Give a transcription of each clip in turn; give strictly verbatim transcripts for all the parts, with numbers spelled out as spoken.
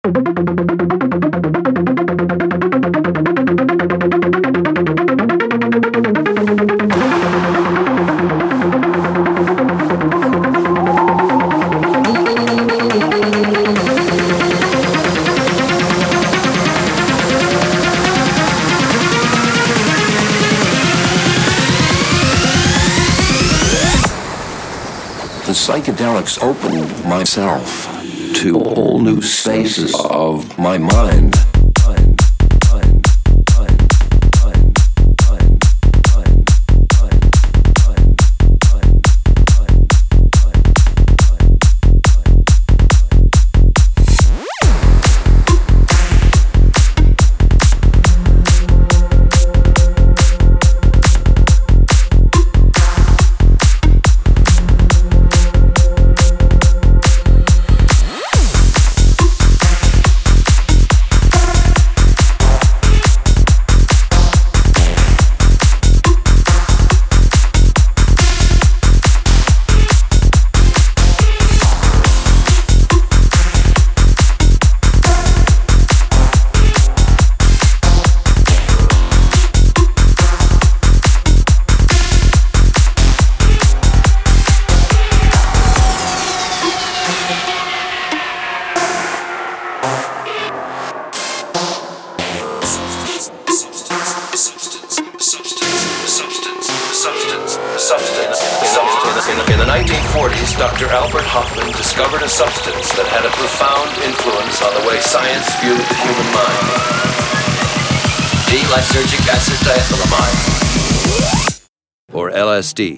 The psychedelics opened myself to whole new spaces of my mind. In the nineteen forties, Doctor Albert Hofmann discovered a substance that had a profound influence on the way science viewed the human mind. D-lysergic acid diethylamide, or L S D.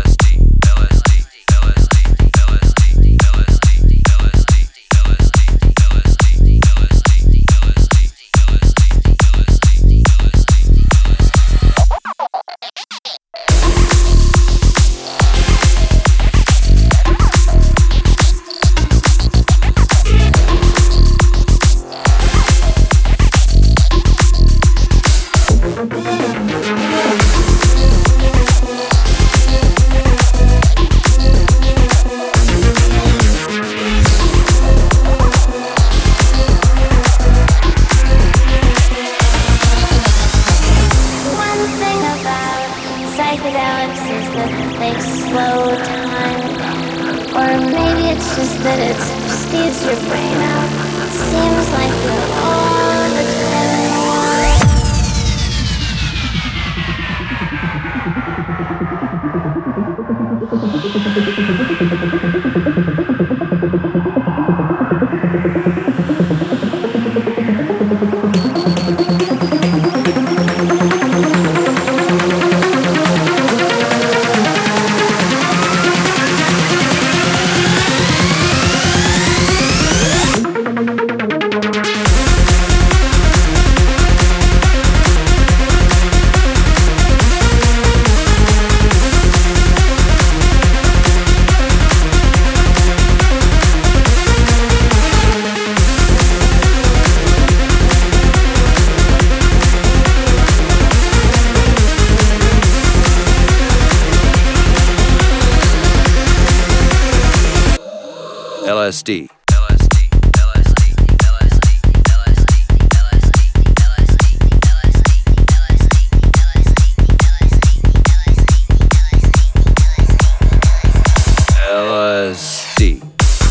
Psychedelics is that they slow time, or maybe it's just that it speeds your brain up. It seems like you're all the time in L S D. L S D.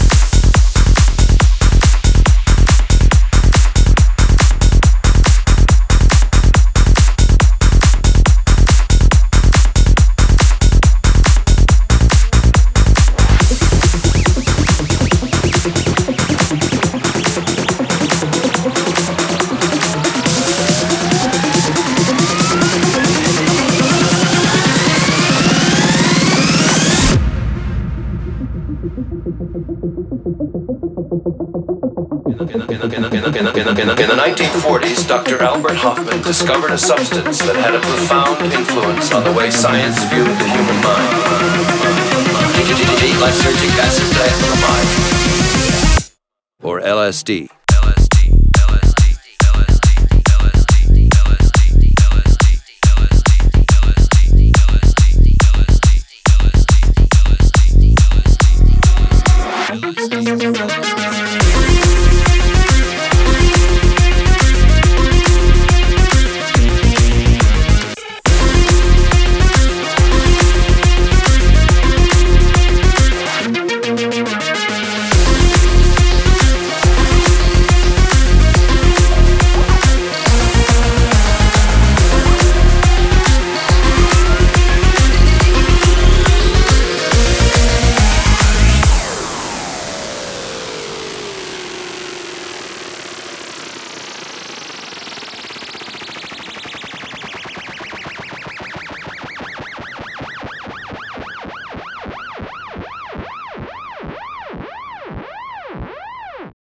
In the nineteen forties, Doctor Albert Hofmann discovered a substance that had a profound influence on the way science viewed the human mind. D-lysergic acid diethylamide, or L S D.